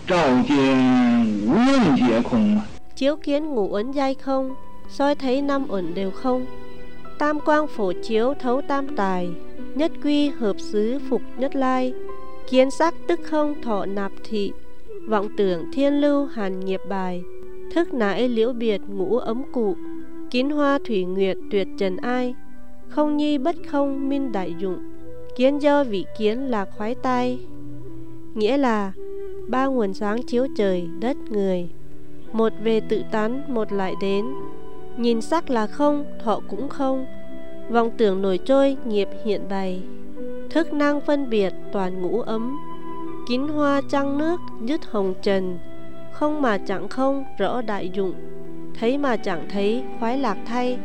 照见无用皆空。 Chiếu kiến ngũ uẩn giai không, soi thấy năm uẩn đều không. Tam quang phổ chiếu thấu tam tài, nhất quy hợp xứ phục nhất lai. Kiến sắc tức không thọ nạp thị, vọng tưởng thiên lưu hàn nghiệp bài. Thức nãi liễu biệt ngũ ấm cụ, kín hoa thủy nguyệt tuyệt trần ai. Không nhi bất không minh đại dụng, kiến do vị kiến lạc khoái tai. Nghĩa là ba nguồn sáng chiếu trời, đất, người. Một về tự tán, một lại đến. Nhìn sắc là không, thọ cũng không. Vọng tưởng nổi trôi, nghiệp hiện bày. Thức năng phân biệt toàn ngũ ấm. Kín hoa trăng nước, dứt hồng trần. Không mà chẳng không, rõ đại dụng. Thấy mà chẳng thấy, khoái lạc thay.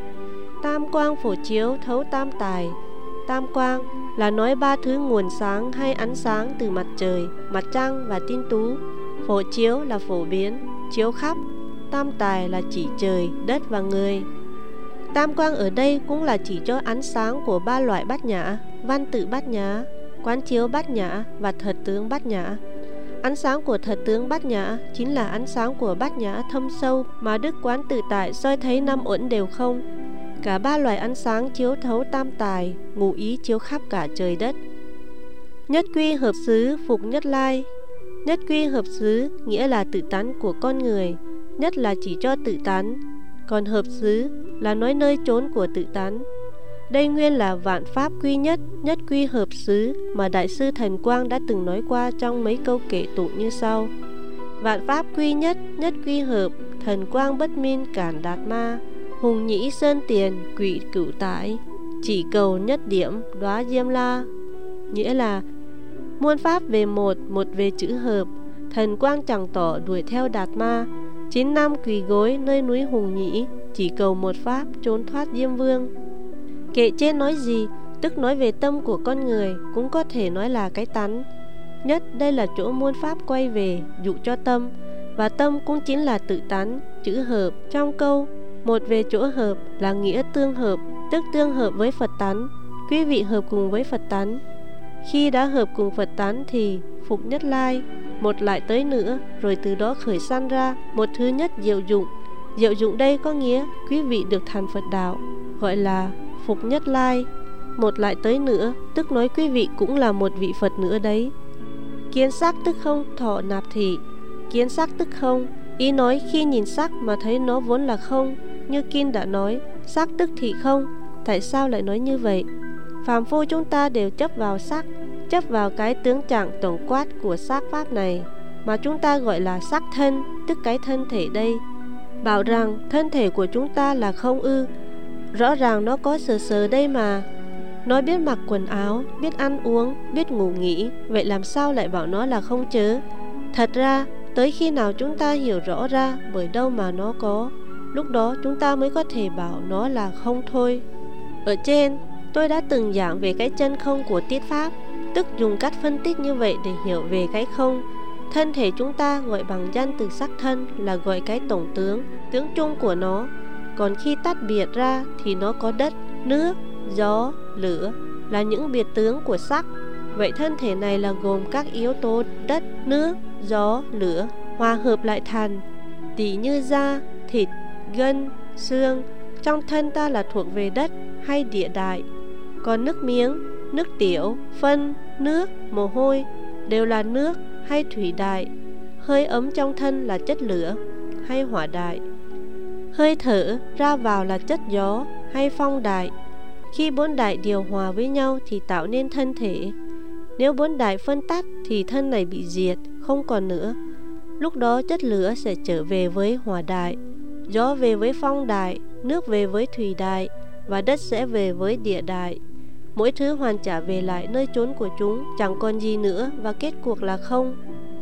Tam quang phổ chiếu thấu tam tài. Tam quang là nói ba thứ nguồn sáng hay ánh sáng từ mặt trời, mặt trăng và tinh tú. Phổ chiếu là phổ biến, chiếu khắp. Tam tài là chỉ trời, đất và người. Tam quang ở đây cũng là chỉ cho ánh sáng của ba loại bát nhã: văn tự bát nhã, quán chiếu bát nhã và thật tướng bát nhã. Ánh sáng của thật tướng bát nhã chính là ánh sáng của bát nhã thâm sâu mà Đức Quán Tự Tại soi thấy năm uẩn đều không. Cả ba loại ánh sáng chiếu thấu tam tài, ngụ ý chiếu khắp cả trời đất. Nhất quy hợp xứ phục nhất lai. Nhất quy hợp xứ nghĩa là tự tánh của con người. Nhất là chỉ cho tự tánh, còn hợp xứ là nói nơi chốn của tự tánh. Đây nguyên là vạn pháp quy nhất, nhất quy hợp xứ mà Đại sư Thần Quang đã từng nói qua trong mấy câu kệ tụng như sau: vạn pháp quy nhất, nhất quy hợp, thần quang bất minh cản đạt ma. Hùng nhĩ sơn tiền, quỷ cửu tải, chỉ cầu nhất điểm đóa diêm la. Nghĩa là muôn pháp về một, một về chữ hợp, thần quang chẳng tỏ đuổi theo đạt ma. 9 năm quỳ gối nơi núi Hùng Nhĩ, chỉ cầu một pháp trốn thoát Diêm Vương. Kệ trên nói gì? Tức nói về tâm của con người, cũng có thể nói là cái tánh. Nhất đây là chỗ muôn pháp quay về, dụ cho tâm. Và tâm cũng chính là tự tánh, chữ hợp. Trong câu một về chỗ hợp là nghĩa tương hợp, tức tương hợp với Phật tánh. Quý vị hợp cùng với Phật tánh. Khi đã hợp cùng Phật tánh thì phục nhất lai, một lại tới nữa, rồi từ đó khởi sanh ra một thứ nhất diệu dụng. Diệu dụng đây có nghĩa quý vị được thành Phật đạo, gọi là phục nhất lai. Một lại tới nữa, tức nói quý vị cũng là một vị Phật nữa đấy. Kiến sắc tức không thọ nạp thị. Kiến sắc tức không, ý nói khi nhìn sắc mà thấy nó vốn là không. Như Kinh đã nói, sắc tức thị không. Tại sao lại nói như vậy? Phàm phu chúng ta đều chấp vào sắc, chấp vào cái tướng trạng tổng quát của sắc pháp này, mà chúng ta gọi là sắc thân, tức cái thân thể đây. Bảo rằng thân thể của chúng ta là không ư? Rõ ràng nó có sờ đây mà. Nó biết mặc quần áo, biết ăn uống, biết ngủ nghỉ, vậy làm sao lại bảo nó là không chớ? Thật ra, tới khi nào chúng ta hiểu rõ ra bởi đâu mà nó có, lúc đó chúng ta mới có thể bảo nó là không thôi. Ở trên, tôi đã từng giảng về cái chân không của tiết pháp, tức dùng cách phân tích như vậy để hiểu về cái không. Thân thể chúng ta gọi bằng danh từ sắc thân là gọi cái tổng tướng, tướng chung của nó. Còn khi tách biệt ra thì nó có đất, nước, gió, lửa là những biệt tướng của sắc. Vậy thân thể này là gồm các yếu tố đất, nước, gió, lửa hòa hợp lại thành, tỉ như da, thịt, gân, xương. Trong thân ta là thuộc về đất hay địa đại. Còn nước miếng, nước tiểu, phân, nước, mồ hôi đều là nước hay thủy đại. Hơi ấm trong thân là chất lửa hay hỏa đại. Hơi thở ra vào là chất gió hay phong đại. Khi bốn đại điều hòa với nhau thì tạo nên thân thể. Nếu bốn đại phân tách thì thân này bị diệt, không còn nữa. Lúc đó chất lửa sẽ trở về với hỏa đại, gió về với phong đại, nước về với thủy đại và đất sẽ về với địa đại. Mỗi thứ hoàn trả về lại nơi chốn của chúng, chẳng còn gì nữa và kết cuộc là không.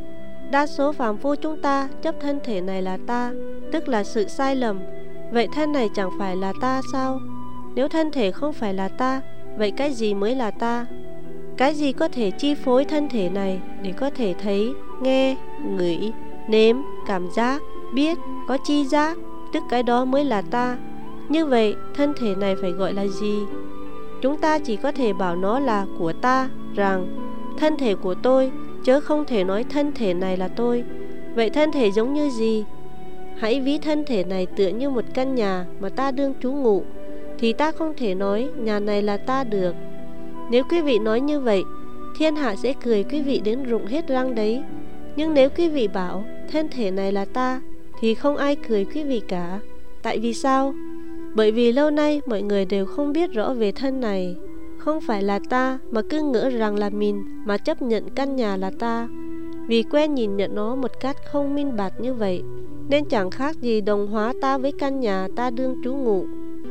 Đa số phàm phu chúng ta chấp thân thể này là ta, tức là sự sai lầm. Vậy thân này chẳng phải là ta sao? Nếu thân thể không phải là ta, vậy cái gì mới là ta? Cái gì có thể chi phối thân thể này để có thể thấy, nghe, ngửi, nếm, cảm giác, biết, có chi giác, tức cái đó mới là ta. Như vậy, thân thể này phải gọi là gì? Chúng ta chỉ có thể bảo nó là của ta, rằng thân thể của tôi chớ không thể nói thân thể này là tôi. Vậy thân thể giống như gì? Hãy ví thân thể này tựa như một căn nhà mà ta đương trú ngụ, thì ta không thể nói nhà này là ta được. Nếu quý vị nói như vậy, thiên hạ sẽ cười quý vị đến rụng hết răng đấy. Nhưng nếu quý vị bảo thân thể này là ta, thì không ai cười quý vị cả. Tại vì sao? Bởi vì lâu nay mọi người đều không biết rõ về thân này. Không phải là ta mà cứ ngỡ rằng là mình, mà chấp nhận căn nhà là ta. Vì quen nhìn nhận nó một cách không minh bạch như vậy, nên chẳng khác gì đồng hóa ta với căn nhà ta đương trú ngụ.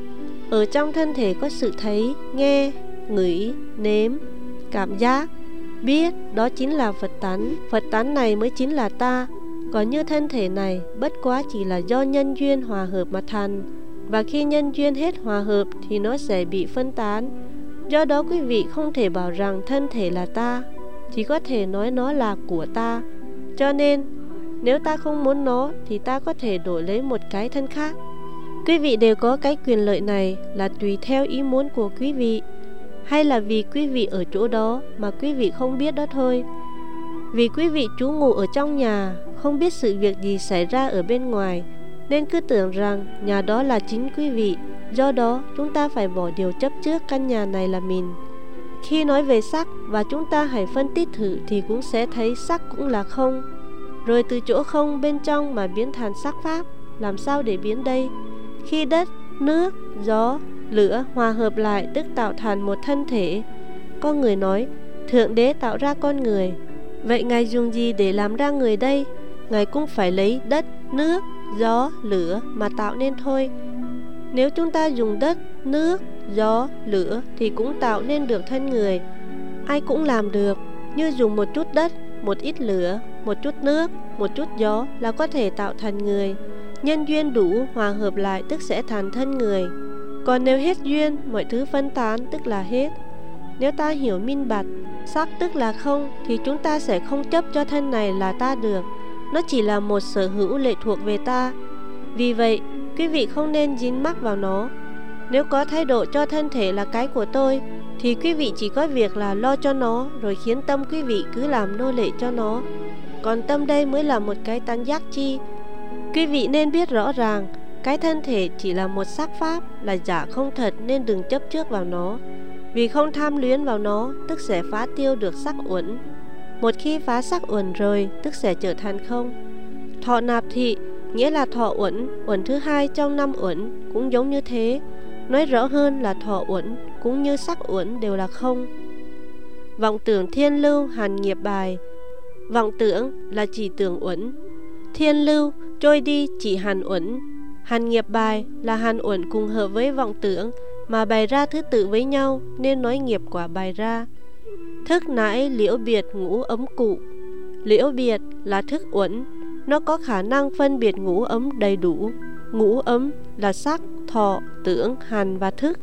Ở trong thân thể có sự thấy, nghe, ngửi, nếm, cảm giác, biết, đó chính là Phật tánh. Phật tánh này mới chính là ta. Còn như thân thể này bất quá chỉ là do nhân duyên hòa hợp mà thành. Và khi nhân duyên hết hòa hợp thì nó sẽ bị phân tán. Do đó quý vị không thể bảo rằng thân thể là ta, chỉ có thể nói nó là của ta. Cho nên nếu ta không muốn nó thì ta có thể đổi lấy một cái thân khác. Quý vị đều có cái quyền lợi này, là tùy theo ý muốn của quý vị, hay là vì quý vị ở chỗ đó mà quý vị không biết đó thôi. Vì quý vị trú ngụ ở trong nhà, không biết sự việc gì xảy ra ở bên ngoài, nên cứ tưởng rằng nhà đó là chính quý vị. Do đó chúng ta phải bỏ điều chấp trước căn nhà này là mình. Khi nói về sắc và chúng ta hãy phân tích thử thì cũng sẽ thấy sắc cũng là không. Rồi từ chỗ không bên trong mà biến thành sắc pháp. Làm sao để biến đây? Khi đất, nước, gió, lửa hòa hợp lại tức tạo thành một thân thể. Có người nói Thượng Đế tạo ra con người. Vậy Ngài dùng gì để làm ra người đây? Ngài cũng phải lấy đất, nước, gió, lửa mà tạo nên thôi. Nếu chúng ta dùng đất, nước, gió, lửa thì cũng tạo nên được thân người. Ai cũng làm được. Như dùng một chút đất, một ít lửa, một chút nước, một chút gió là có thể tạo thành người. Nhân duyên đủ hòa hợp lại tức sẽ thành thân người. Còn nếu hết duyên, mọi thứ phân tán tức là hết. Nếu ta hiểu minh bạch sắc tức là không, thì chúng ta sẽ không chấp cho thân này là ta được. Nó chỉ là một sở hữu lệ thuộc về ta. Vì vậy quý vị không nên dính mắc vào nó. Nếu có thái độ cho thân thể là cái của tôi, thì quý vị chỉ có việc là lo cho nó, rồi khiến tâm quý vị cứ làm nô lệ cho nó. Còn tâm đây mới là một cái tánh giác chi. Quý vị nên biết rõ ràng cái thân thể chỉ là một sắc pháp, là giả không thật, nên đừng chấp trước vào nó. Vì không tham luyến vào nó tức sẽ phá tiêu được sắc uẩn. Một khi phá sắc uẩn rồi tức sẽ trở thành không. Thọ nạp thị nghĩa là thọ uẩn, uẩn thứ hai trong 5 uẩn cũng giống như thế. Nói rõ hơn là thọ uẩn cũng như sắc uẩn đều là không. Vọng tưởng thiên lưu hành nghiệp bài. Vọng tưởng là chỉ tưởng uẩn. Thiên lưu trôi đi chỉ hành uẩn. Hành nghiệp bài là hành uẩn cùng hợp với vọng tưởng mà bày ra thứ tự với nhau, nên nói nghiệp quả bày ra. Thức nãi liễu biệt ngũ ấm cụ. Liễu biệt là thức uẩn, nó có khả năng phân biệt ngũ ấm đầy đủ. Ngũ ấm là sắc, thọ, tưởng, hành và thức.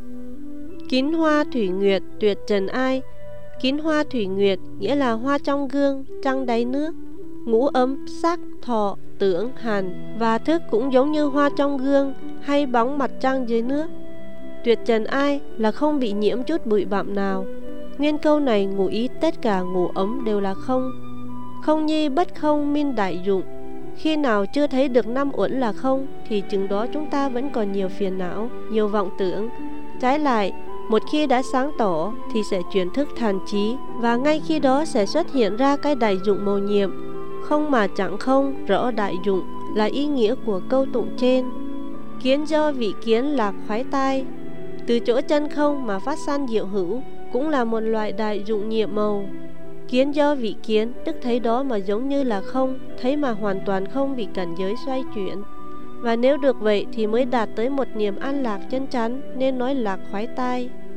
Kín hoa thủy nguyệt tuyệt trần ai. Kín hoa thủy nguyệt nghĩa là hoa trong gương, trăng đáy nước. Ngũ ấm sắc, thọ, tưởng, hành và thức cũng giống như hoa trong gương hay bóng mặt trăng dưới nước. Tuyệt trần ai là không bị nhiễm chút bụi bặm nào. Nguyên câu này ngụ ý tất cả ngũ ấm đều là không. Không nhi bất không minh đại dụng. Khi nào chưa thấy được 5 uẩn là không, thì chừng đó chúng ta vẫn còn nhiều phiền não, nhiều vọng tưởng. Trái lại, một khi đã sáng tỏ thì sẽ chuyển thức thành trí, và ngay khi đó sẽ xuất hiện ra cái đại dụng mầu nhiệm. Không mà chẳng không, rõ đại dụng là ý nghĩa của câu tụng trên. Kiến do vị kiến lạc khoái tai. Từ chỗ chân không mà phát sanh diệu hữu cũng là một loại đại dụng nhiệm màu. Kiến do vị kiến tức thấy đó mà giống như là không, thấy mà hoàn toàn không bị cảnh giới xoay chuyển. Và nếu được vậy thì mới đạt tới một niềm an lạc chân chắn, nên nói lạc khoái tai.